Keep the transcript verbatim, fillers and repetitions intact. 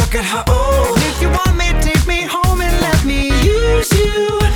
look at her, oh. And if you want me, take me home and let me use you.